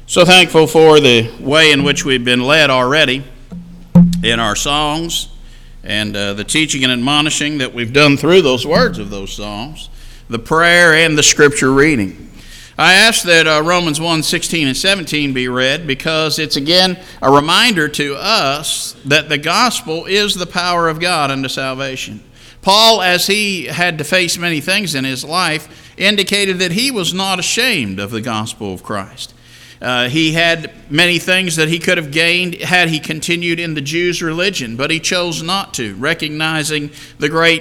So thankful for the way in which we've been led already in our songs and the teaching and admonishing that we've done through those words of those songs, the prayer and the scripture reading. I ask that Romans 1:16 and 17 be read because it's again a reminder to us that the gospel is the power of God unto salvation. Paul, as he had to face many things in his life, indicated that he was not ashamed of the gospel of Christ. He had many things that he could have gained had he continued in the Jews' religion, but he chose not to, recognizing the great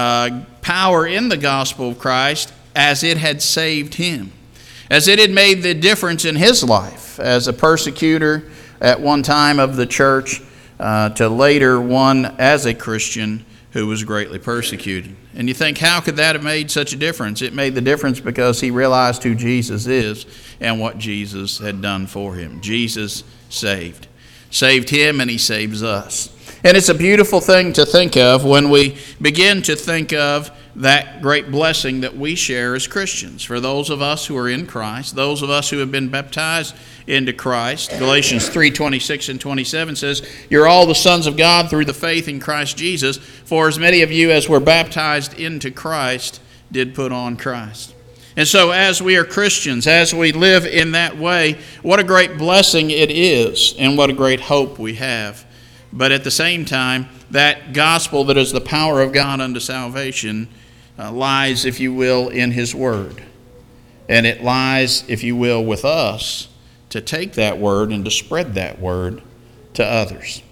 power in the gospel of Christ as it had saved him, as it had made the difference in his life as a persecutor at one time of the church to later one as a Christian who was greatly persecuted. And you think, how could that have made such a difference? It made the difference because he realized who Jesus is and what Jesus had done for him. Jesus saved him, and he saves us. And it's a beautiful thing to think of when we begin to think of that great blessing that we share as Christians. For those of us who are in Christ, those of us who have been baptized into Christ, Galatians 3:26 and 27 says, "You're all the sons of God through the faith in Christ Jesus, for as many of you as were baptized into Christ did put on Christ." And so as we are Christians, as we live in that way, what a great blessing it is, and what a great hope we have. But at the same time, that gospel that is the power of God unto salvation lies, if you will, in His Word. And it lies, if you will, with us to take that Word and to spread that Word to others.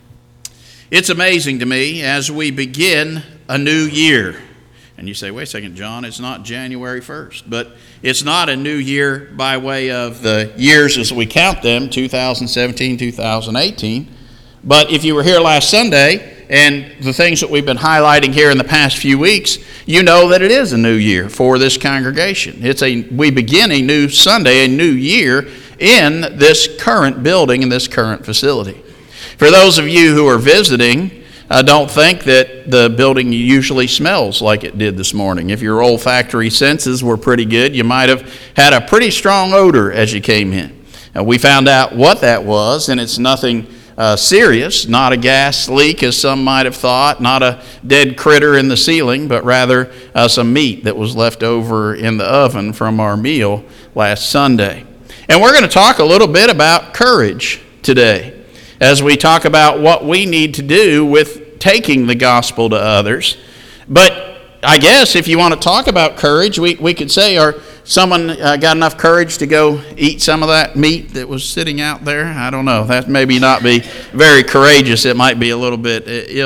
It's amazing to me as we begin a new year. And you say, wait a second, John, it's not January 1st. But it's not a new year by way of the years as we count them, 2017, 2018. But if you were here last Sunday, and the things that we've been highlighting here in the past few weeks, you know that it is a new year for this congregation. We begin a new Sunday, a new year in this current building, in this current facility. For those of you who are visiting, don't think that the building usually smells like it did this morning. If your olfactory senses were pretty good, you might have had a pretty strong odor as you came in. We found out what that was, and it's nothing serious, not a gas leak as some might have thought, not a dead critter in the ceiling, but rather some meat that was left over in the oven from our meal last Sunday. And we're going to talk a little bit about courage today as we talk about what we need to do with taking the gospel to others. But I guess if you want to talk about courage, we could say, someone got enough courage to go eat some of that meat that was sitting out there? I don't know. That maybe not be very courageous. It might be a little bit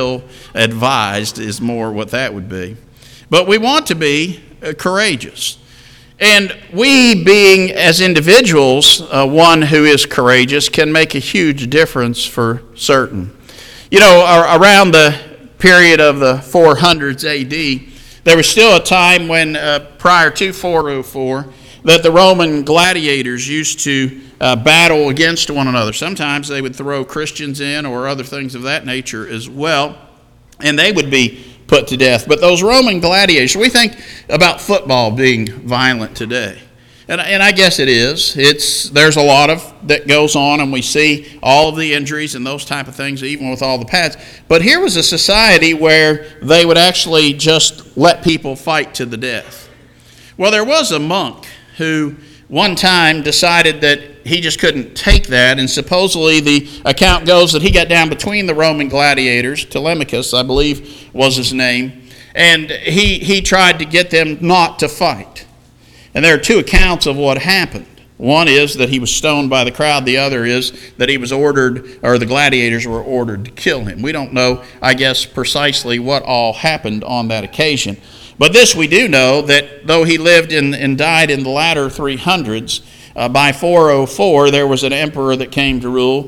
ill-advised is more what that would be. But we want to be courageous. And we being, as individuals, one who is courageous can make a huge difference for certain. You know, around the period of the 400s A.D., there was still a time when, prior to 404, that the Roman gladiators used to battle against one another. Sometimes they would throw Christians in or other things of that nature as well, and they would be put to death. But those Roman gladiators, we think about football being violent today. And I guess it is. There's a lot of that goes on, and we see all of the injuries and those type of things, even with all the pads. But here was a society where they would actually just let people fight to the death. Well, there was a monk who one time decided that he just couldn't take that, and supposedly the account goes that he got down between the Roman gladiators, Telemachus, I believe was his name, and he tried to get them not to fight. And there are two accounts of what happened. One is that he was stoned by the crowd. The other is that he was ordered, or the gladiators were ordered to kill him. We don't know, I guess, precisely what all happened on that occasion. But this we do know, that though he lived and died in the latter 300s, by 404 there was an emperor that came to rule,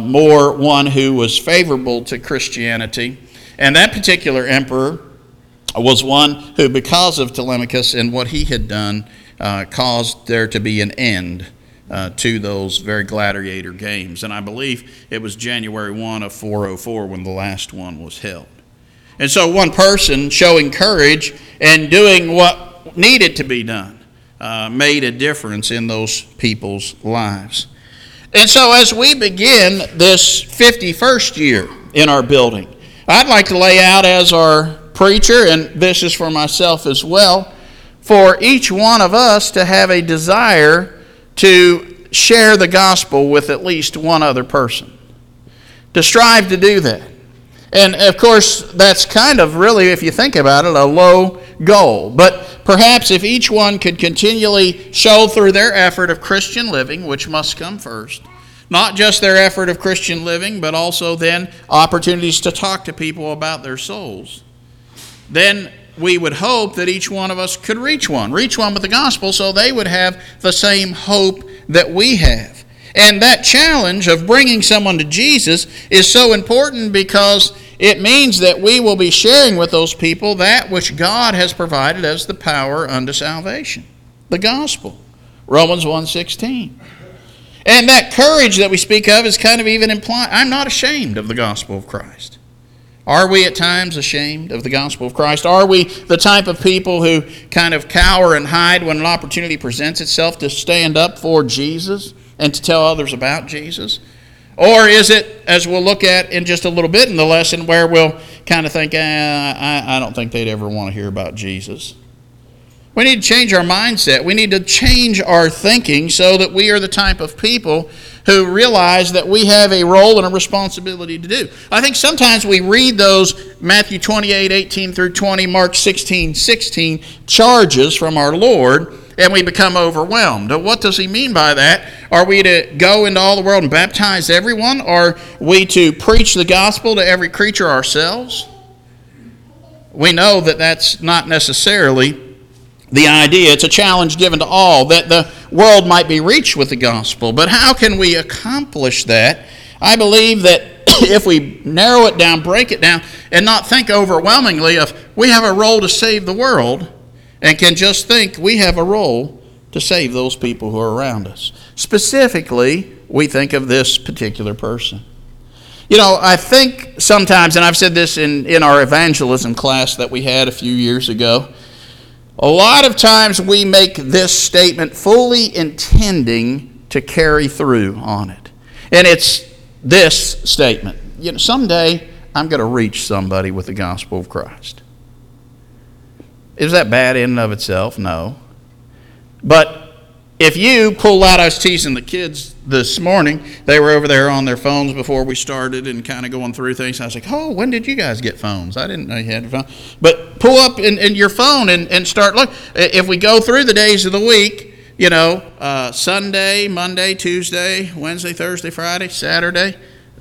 one who was favorable to Christianity. And that particular emperor was one who, because of Telemachus and what he had done, caused there to be an end to those very gladiator games. And I believe it was January 1 of 404 when the last one was held. And so one person showing courage and doing what needed to be done made a difference in those people's lives. And so as we begin this 51st year in our building, I'd like to lay out as our preacher, and this is for myself as well, for each one of us to have a desire to share the gospel with at least one other person. To strive to do that. And of course, that's kind of really, if you think about it, a low goal. But perhaps if each one could continually show through their effort of Christian living, which must come first, not just their effort of Christian living, but also then opportunities to talk to people about their souls, then we would hope that each one of us could reach one with the gospel so they would have the same hope that we have. And that challenge of bringing someone to Jesus is so important because it means that we will be sharing with those people that which God has provided as the power unto salvation, the gospel, Romans 1:16. And that courage that we speak of is kind of even implied. I'm not ashamed of the gospel of Christ. Are we at times ashamed of the gospel of Christ? Are we the type of people who kind of cower and hide when an opportunity presents itself to stand up for Jesus and to tell others about Jesus? Or is it, as we'll look at in just a little bit in the lesson, where we'll kind of think, I don't think they'd ever want to hear about Jesus? We need to change our mindset. We need to change our thinking so that we are the type of people who realize that we have a role and a responsibility to do. I think sometimes we read those Matthew 28:18 through 20, Mark 16:16 charges from our Lord, and we become overwhelmed. What does he mean by that? Are we to go into all the world and baptize everyone? Are we to preach the gospel to every creature ourselves? We know that that's not necessarily the idea. It's a challenge given to all, that the world might be reached with the gospel. But how can we accomplish that? I believe that if we narrow it down, break it down, and not think overwhelmingly of we have a role to save the world, and can just think we have a role to save those people who are around us. Specifically, we think of this particular person. You know, I think sometimes, and I've said this in our evangelism class that we had a few years ago, a lot of times we make this statement fully intending to carry through on it. And it's this statement. You know, someday I'm going to reach somebody with the gospel of Christ. Is that bad in and of itself? No. But if you pull out, I was teasing the kids this morning. They were over there on their phones before we started and kind of going through things. I was like, oh, when did you guys get phones? I didn't know you had a phone. But pull up in your phone and start looking. If we go through the days of the week, you know, Sunday, Monday, Tuesday, Wednesday, Thursday, Friday, Saturday,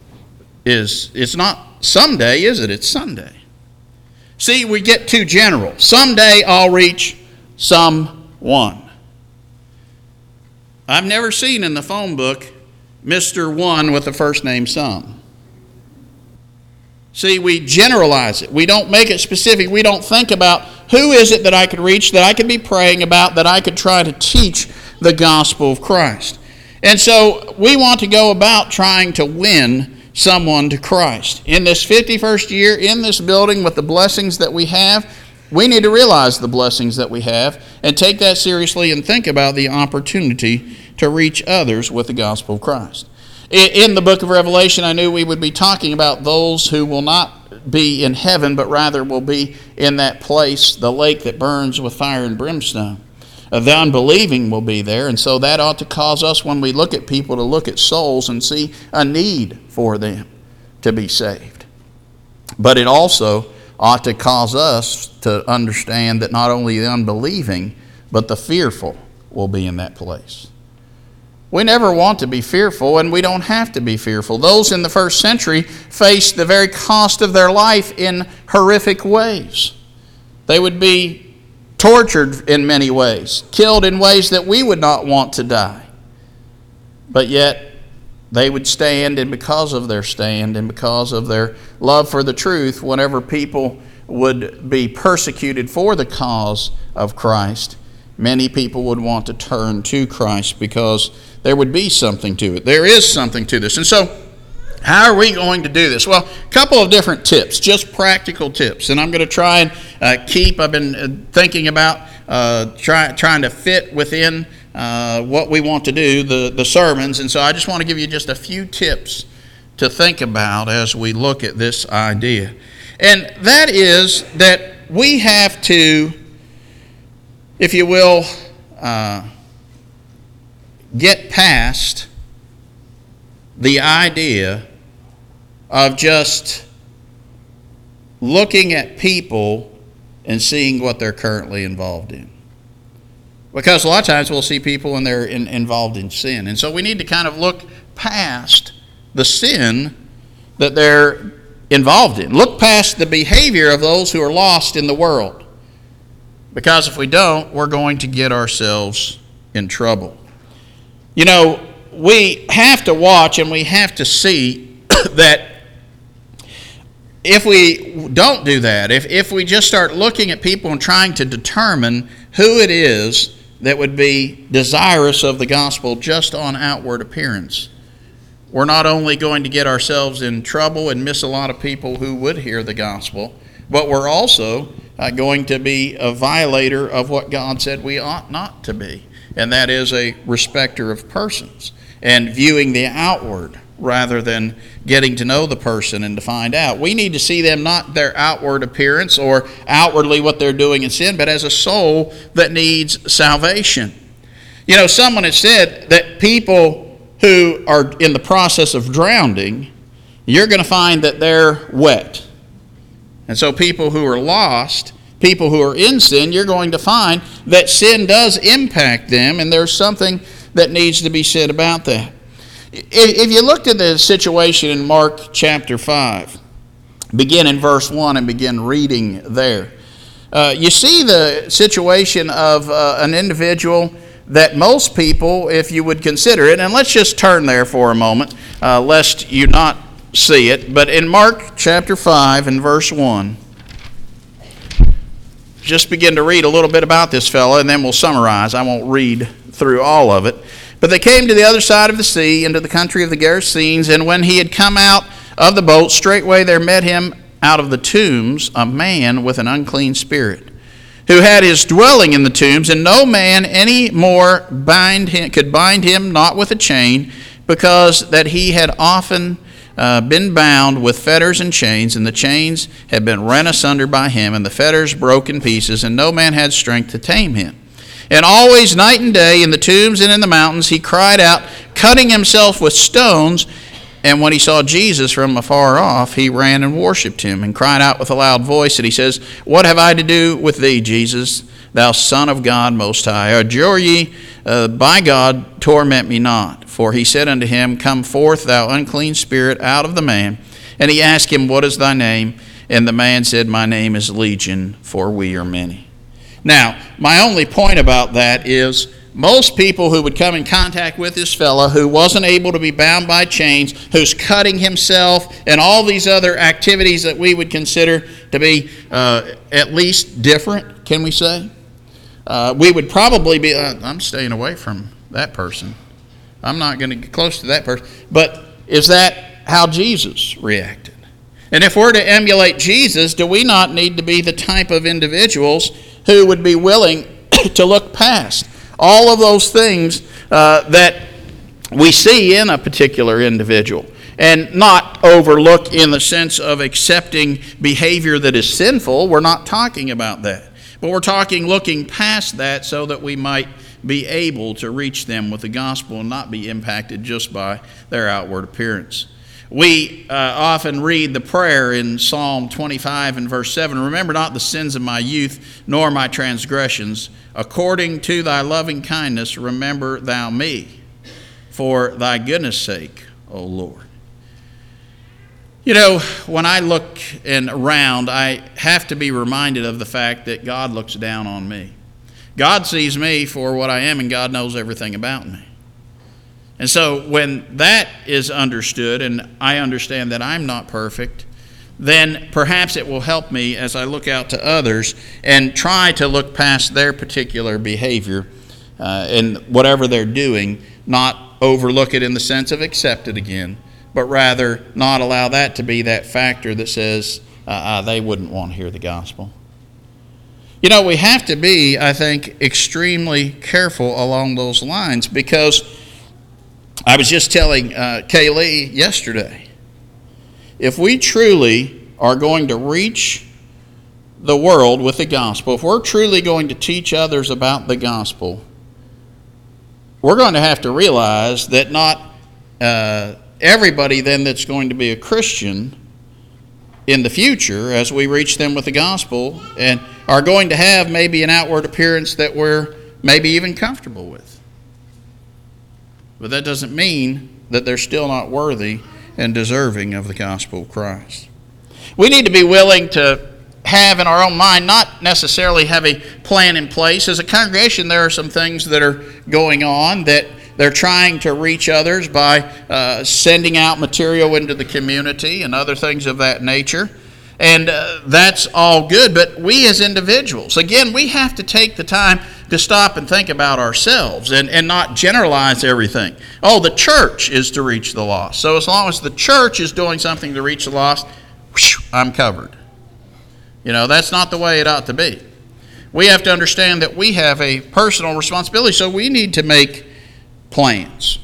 it's not someday, is it? It's Sunday. See, we get too general. Someday I'll reach someone. I've never seen in the phone book Mr. One with the first name Some. See, we generalize it. We don't make it specific. We don't think about who is it that I could reach, that I could be praying about, that I could try to teach the gospel of Christ. And so we want to go about trying to win someone to Christ. In this 51st year, in this building, with the blessings that we have, we need to realize the blessings that we have and take that seriously and think about the opportunity to reach others with the gospel of Christ. In the book of Revelation, I knew we would be talking about those who will not be in heaven, but rather will be in that place, the lake that burns with fire and brimstone. The unbelieving will be there, and so that ought to cause us, when we look at people, to look at souls and see a need for them to be saved. But it also ought to cause us to understand that not only the unbelieving, but the fearful will be in that place. We never want to be fearful, and we don't have to be fearful. Those in the first century faced the very cost of their life in horrific ways. They would be tortured in many ways, killed in ways that we would not want to die. But yet, they would stand, and because of their stand and because of their love for the truth, whenever people would be persecuted for the cause of Christ, many people would want to turn to Christ because there would be something to it. There is something to this. And so, how are we going to do this? Well, a couple of different tips, just practical tips. And I'm going to try and I've been thinking about trying to fit within what we want to do, the sermons. And so I just want to give you just a few tips to think about as we look at this idea. And that is that we have to, if you will, get past the idea of just looking at people and seeing what they're currently involved in. Because a lot of times we'll see people and they're involved in sin. And so we need to kind of look past the sin that they're involved in. Look past the behavior of those who are lost in the world. Because if we don't, we're going to get ourselves in trouble. You know, we have to watch and we have to see that if we don't do that, if we just start looking at people and trying to determine who it is that would be desirous of the gospel just on outward appearance, we're not only going to get ourselves in trouble and miss a lot of people who would hear the gospel, but we're also going to be a violator of what God said we ought not to be, and that is a respecter of persons and viewing the outward rather than getting to know the person and to find out. We need to see them not their outward appearance or outwardly what they're doing in sin, but as a soul that needs salvation. You know, someone has said that people who are in the process of drowning, you're going to find that they're wet. And so people who are lost, people who are in sin, you're going to find that sin does impact them, and there's something that needs to be said about that. If you looked at the situation in Mark chapter 5, begin in verse 1 and begin reading there, you see the situation of an individual that most people, if you would consider it, and let's just turn there for a moment, lest you not see it, but in Mark chapter 5 and verse 1, just begin to read a little bit about this fellow, and then we'll summarize. I won't read through all of it. But they came to the other side of the sea, into the country of the Gerasenes, and when he had come out of the boat, straightway there met him out of the tombs a man with an unclean spirit, who had his dwelling in the tombs, and no man any more could bind him, not with a chain, because that he had often been bound with fetters and chains, and the chains had been rent asunder by him, and the fetters broke in pieces, and no man had strength to tame him. And always night and day in the tombs and in the mountains he cried out, cutting himself with stones. And when he saw Jesus from afar off, he ran and worshipped him, and cried out with a loud voice. And he says, What have I to do with thee, Jesus, thou Son of God Most High? I adjure ye, by God, torment me not. For he said unto him, Come forth, thou unclean spirit, out of the man. And he asked him, What is thy name? And the man said, My name is Legion, for we are many. Now, my only point about that is most people who would come in contact with this fellow who wasn't able to be bound by chains, who's cutting himself, and all these other activities that we would consider to be at least different, can we say? We would probably be, I'm staying away from that person. I'm not going to get close to that person. But is that how Jesus reacted? And if we're to emulate Jesus, do we not need to be the type of individuals who would be willing to look past all of those things that we see in a particular individual and not overlook in the sense of accepting behavior that is sinful? We're not talking about that. But we're talking looking past that so that we might be able to reach them with the gospel and not be impacted just by their outward appearance. We often read the prayer in Psalm 25 and verse 7, Remember not the sins of my youth, nor my transgressions. According to thy loving kindness, remember thou me, for thy goodness' sake, O Lord. You know, when I look around, I have to be reminded of the fact that God looks down on me. God sees me for what I am, and God knows everything about me. And so when that is understood, and I understand that I'm not perfect, then perhaps it will help me as I look out to others and try to look past their particular behavior and whatever they're doing, not overlook it in the sense of accept it again, but rather not allow that to be that factor that says they wouldn't want to hear the gospel. You know, we have to be, I think, extremely careful along those lines, because I was just telling Kaylee yesterday, if we truly are going to reach the world with the gospel, if we're truly going to teach others about the gospel, we're going to have to realize that not everybody then that's going to be a Christian in the future, as we reach them with the gospel, and are going to have maybe an outward appearance that we're maybe even comfortable with. But that doesn't mean that they're still not worthy and deserving of the gospel of Christ. We need to be willing to have in our own mind, not necessarily have a plan in place. As a congregation, there are some things that are going on that they're trying to reach others by sending out material into the community and other things of that nature. And that's all good. But we as individuals, again, we have to take the time to stop and think about ourselves and not generalize everything. Oh, the church is to reach the lost. So as long as the church is doing something to reach the lost, I'm covered. You know, that's not the way it ought to be. We have to understand that we have a personal responsibility, so we need to make plans.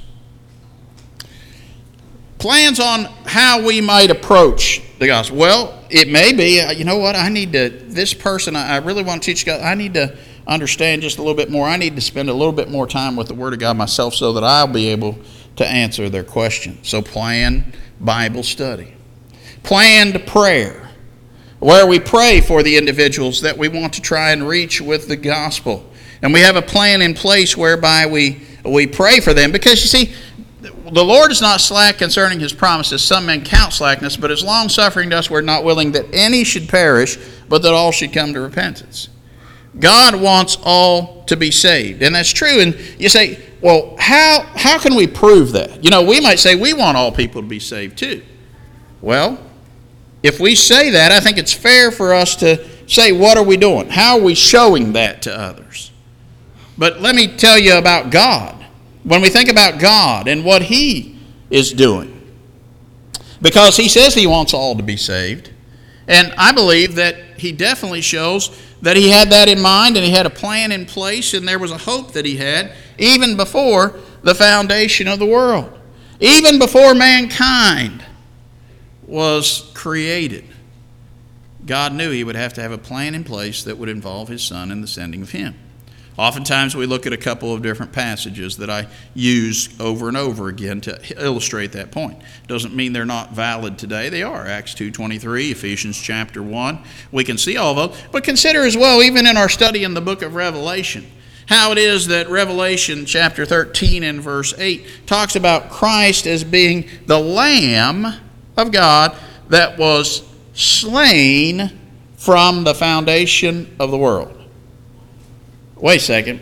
Plans on how we might approach the gospel. Well, it may be, you know what, this person, I really want to teach God, I need to understand just a little bit more. I need to spend a little bit more time with the Word of God myself so that I'll be able to answer their questions. So plan Bible study. Planned prayer, where we pray for the individuals that we want to try and reach with the gospel. And we have a plan in place whereby we pray for them. Because you see, the Lord is not slack concerning His promises. Some men count slackness, but is long-suffering to us, we're not willing that any should perish, but that all should come to repentance. God wants all to be saved. And that's true. And you say, well, how can we prove that? You know, we might say we want all people to be saved too. Well, if we say that, I think it's fair for us to say, what are we doing? How are we showing that to others? But let me tell you about God. When we think about God and what He is doing, because He says He wants all to be saved, and I believe that He definitely shows that He had that in mind and He had a plan in place, and there was a hope that He had even before the foundation of the world, even before mankind was created. God knew He would have to have a plan in place that would involve His Son and the sending of Him. Oftentimes we look at a couple of different passages that I use over and over again to illustrate that point. Doesn't mean they're not valid today. They are. Acts 2:23, Ephesians chapter 1. We can see all of those. But consider as well, even in our study in the book of Revelation, how it is that Revelation chapter 13 and verse 8 talks about Christ as being the Lamb of God that was slain from the foundation of the world. Wait a second.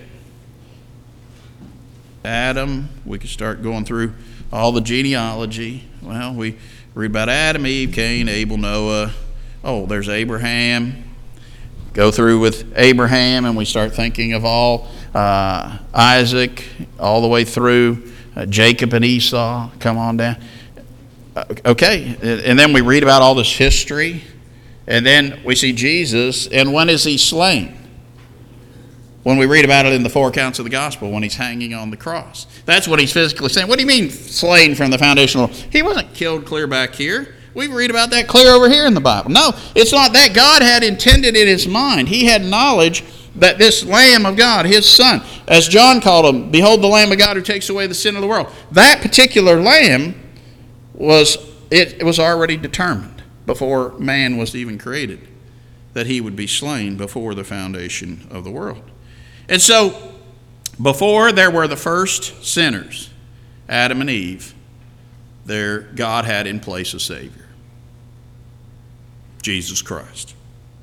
Adam, we could start going through all the genealogy. Well, we read about Adam, Eve, Cain, Abel, Noah. Oh, there's Abraham. Go through with Abraham and we start thinking of all Isaac, all the way through Jacob and Esau. Come on down. Okay, and then we read about all this history, and then we see Jesus, and when is He slain? When we read about it in the four accounts of the gospel, when He's hanging on the cross. That's what He's physically saying. What do you mean slain from the foundation of the world? He wasn't killed clear back here. We read about that clear over here in the Bible. No, it's not that. God had intended in His mind. He had knowledge that this Lamb of God, His Son, as John called Him, behold the Lamb of God who takes away the sin of the world. That particular Lamb was already determined before man was even created that He would be slain before the foundation of the world. And so, before there were the first sinners, Adam and Eve, God had in place a Savior, Jesus Christ.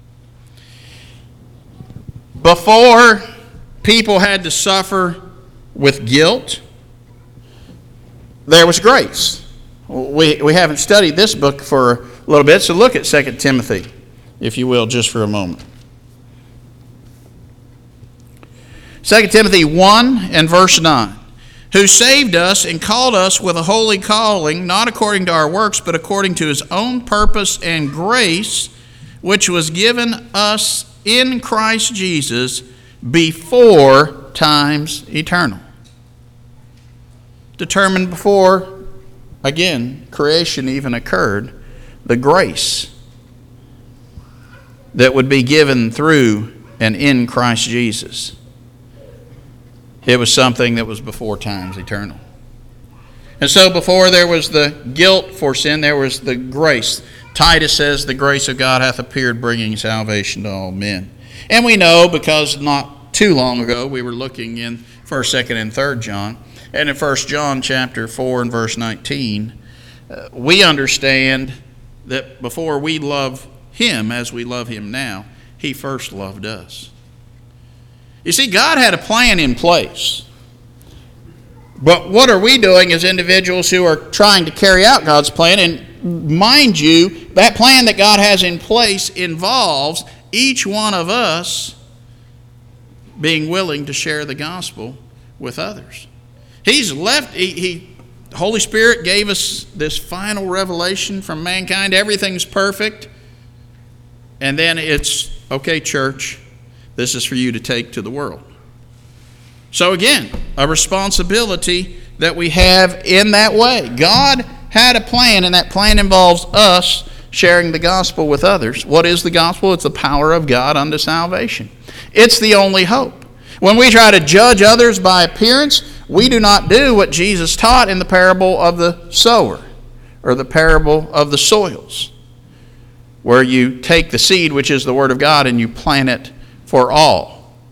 Before people had to suffer with guilt, there was grace. We haven't studied this book for a little bit, so look at 2 Timothy, if you will, just for a moment. 2 Timothy 1 and verse 9. Who saved us and called us with a holy calling, not according to our works, but according to His own purpose and grace, which was given us in Christ Jesus before times eternal. Determined before, again, creation even occurred, the grace that would be given through and in Christ Jesus. It was something that was before times eternal. And so before there was the guilt for sin, there was the grace. Titus says, the grace of God hath appeared, bringing salvation to all men. And we know, because not too long ago we were looking in 1st, 2nd, and 3rd John, and in 1 John chapter 4 and verse 19, we understand that before we love Him as we love Him now, He first loved us. You see, God had a plan in place. But what are we doing as individuals who are trying to carry out God's plan? And mind you, that plan that God has in place involves each one of us being willing to share the gospel with others. The Holy Spirit gave us this final revelation from mankind. Everything's perfect. And then it's, okay, church, this is for you to take to the world. So again, a responsibility that we have in that way. God had a plan, and that plan involves us sharing the gospel with others. What is the gospel? It's the power of God unto salvation. It's the only hope. When we try to judge others by appearance, we do not do what Jesus taught in the parable of the sower, or the parable of the soils, where you take the seed, which is the Word of God, and you plant it for all.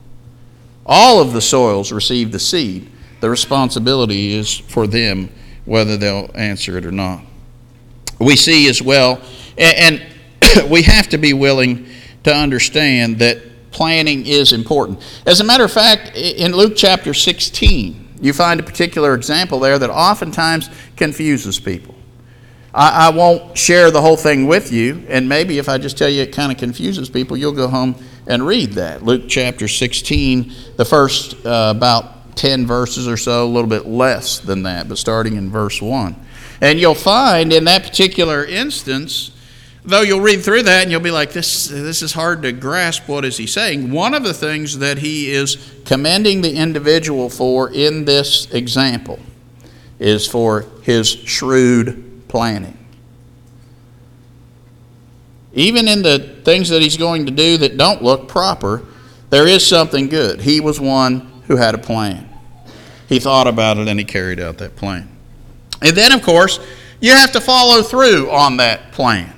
All of the soils receive the seed. The responsibility is for them whether they'll answer it or not. We see as well, and we have to be willing to understand that planning is important. As a matter of fact, in Luke chapter 16, you find a particular example there that oftentimes confuses people. I won't share the whole thing with you, and maybe if I just tell you it kind of confuses people, you'll go home and read that. Luke chapter 16, the first about 10 verses or so, a little bit less than that, but starting in verse 1. And you'll find in that particular instance, though you'll read through that and you'll be like, this is hard to grasp, what is he saying? One of the things that he is commending the individual for in this example is for his shrewd planning. Even in the things that he's going to do that don't look proper, there is something good. He was one who had a plan. He thought about it and he carried out that plan. And then, of course, you have to follow through on that plan.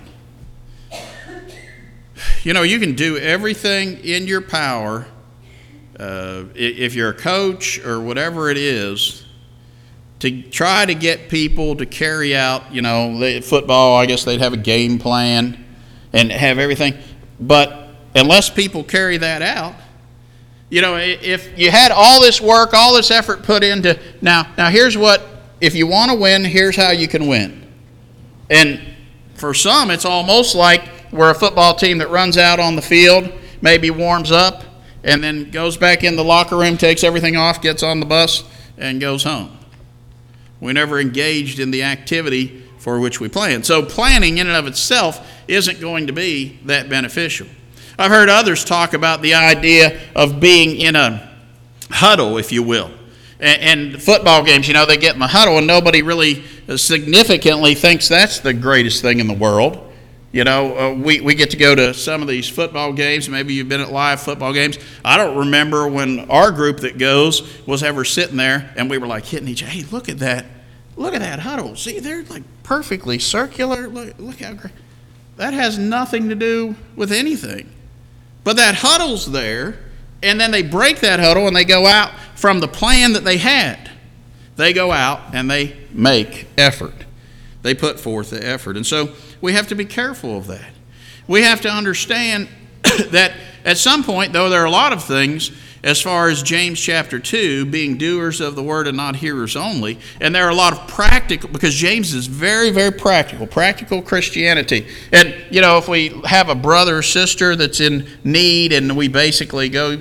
You know, you can do everything in your power, if you're a coach or whatever it is, to try to get people to carry out, football, I guess they'd have a game plan and have everything. But unless people carry that out, if you had all this work, all this effort put into, now here's what, if you want to win, here's how you can win. And for some, it's almost like we're a football team that runs out on the field, maybe warms up, and then goes back in the locker room, takes everything off, gets on the bus, and goes home. We never engaged in the activity for which we planned. So planning in and of itself isn't going to be that beneficial. I've heard others talk about the idea of being in a huddle, if you will. And football games, they get in the huddle and nobody really significantly thinks that's the greatest thing in the world. We get to go to some of these football games. Maybe you've been at live football games. I don't remember when our group that goes was ever sitting there and we were like hitting each other. Hey, look at that. Look at that huddle. See, they're like perfectly circular. Look how great. That has nothing to do with anything. But that huddle's there, and then they break that huddle and they go out from the plan that they had. They go out and they make effort. They put forth the effort. And so we have to be careful of that. We have to understand that at some point, though there are a lot of things, as far as James chapter 2, being doers of the word and not hearers only, and there are a lot of practical, because James is very, very practical Christianity. And, if we have a brother or sister that's in need and we basically go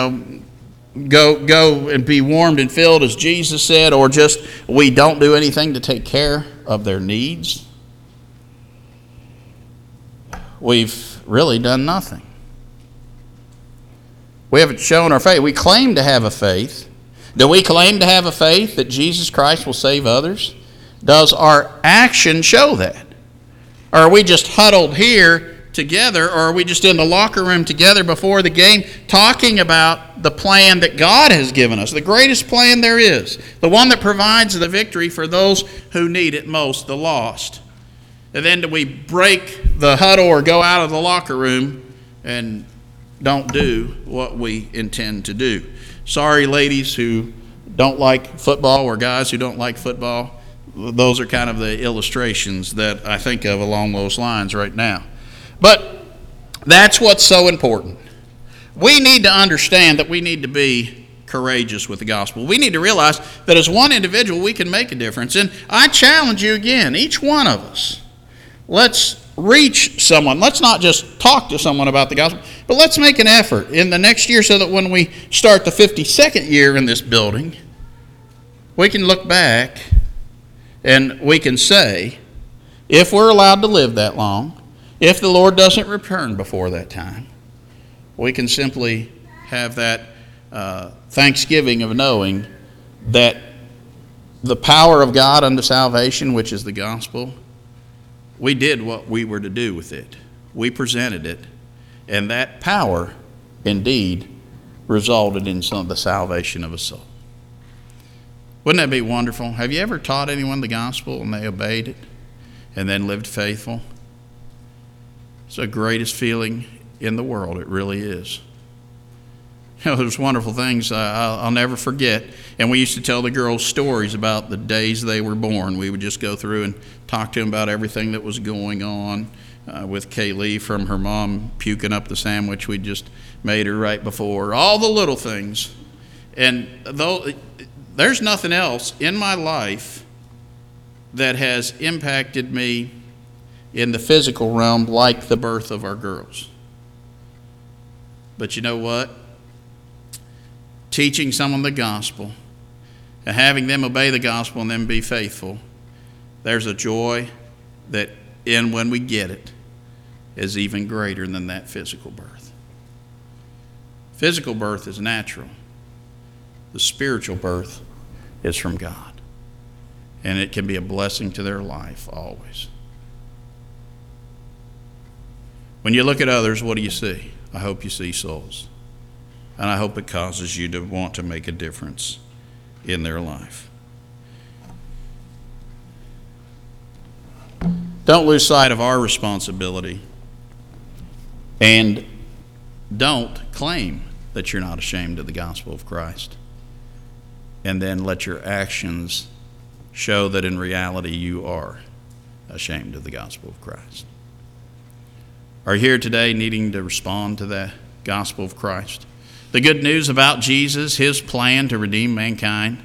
and be warmed and filled, as Jesus said, or just we don't do anything to take care of their needs, we've really done nothing. We haven't shown our faith. We claim to have a faith. Do we claim to have a faith that Jesus Christ will save others? Does our action show that? Or are we just huddled here together, or are we just in the locker room together before the game talking about the plan that God has given us, the greatest plan there is, the one that provides the victory for those who need it most, the lost? And then do we break the huddle or go out of the locker room and don't do what we intend to do? Sorry, ladies who don't like football or guys who don't like football. Those are kind of the illustrations that I think of along those lines right now. But that's what's so important. We need to understand that we need to be courageous with the gospel. We need to realize that as one individual we can make a difference. And I challenge you again, each one of us, let's reach someone. Let's not just talk to someone about the gospel, but let's make an effort in the next year so that when we start the 52nd year in this building, we can look back and we can say, if we're allowed to live that long, if the Lord doesn't return before that time, we can simply have that thanksgiving of knowing that the power of God unto salvation, which is the gospel, we did what we were to do with it. We presented it, and that power indeed resulted in the salvation of a soul. Wouldn't that be wonderful? Have you ever taught anyone the gospel and they obeyed it and then lived faithful? It's the greatest feeling in the world. It really is. You know, there's wonderful things I'll never forget. And we used to tell the girls stories about the days they were born. We would just go through and talk to them about everything that was going on with Kaylee, from her mom puking up the sandwich we just made her right before. All the little things. And though there's nothing else in my life that has impacted me in the physical realm like the birth of our girls. But you know what? Teaching someone the gospel and having them obey the gospel and then be faithful, there's a joy that when we get it is even greater than that physical birth. Physical birth is natural. The spiritual birth is from God. And it can be a blessing to their life always. When you look at others, what do you see? I hope you see souls. And I hope it causes you to want to make a difference in their life. Don't lose sight of our responsibility, and don't claim that you're not ashamed of the gospel of Christ, and then let your actions show that in reality you are ashamed of the gospel of Christ. Are you here today needing to respond to the gospel of Christ? The good news about Jesus, his plan to redeem mankind.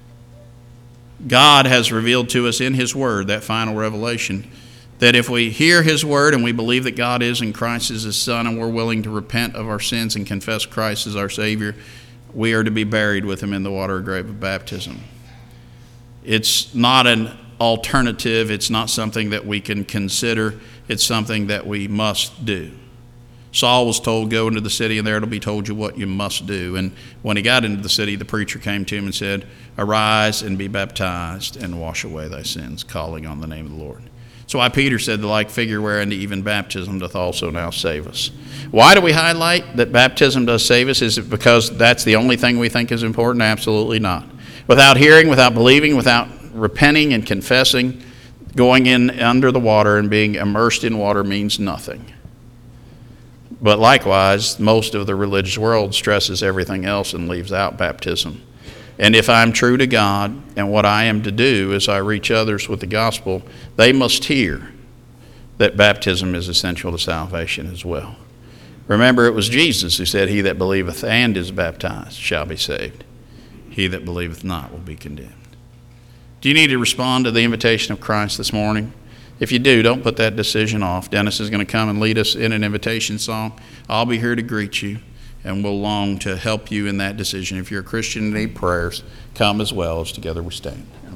God has revealed to us in his word, that final revelation, that if we hear his word and we believe that God is and Christ is his Son, and we're willing to repent of our sins and confess Christ as our Savior, we are to be buried with him in the water grave of baptism. It's not an alternative. It's not something that we can consider. It's something that we must do. Saul was told, go into the city and there it'll be told you what you must do. And when he got into the city, the preacher came to him and said, arise and be baptized and wash away thy sins, calling on the name of the Lord. So why Peter said, the like figure wherein even baptism doth also now save us. Why do we highlight that baptism does save us? Is it because that's the only thing we think is important? Absolutely not. Without hearing, without believing, without repenting and confessing, going in under the water and being immersed in water means nothing. But likewise, most of the religious world stresses everything else and leaves out baptism. And if I'm true to God and what I am to do as I reach others with the gospel, they must hear that baptism is essential to salvation as well. Remember, it was Jesus who said, he that believeth and is baptized shall be saved. He that believeth not will be condemned. Do you need to respond to the invitation of Christ this morning? If you do, don't put that decision off. Dennis is going to come and lead us in an invitation song. I'll be here to greet you, and we'll long to help you in that decision. If you're a Christian and need prayers, come as well as together we stand.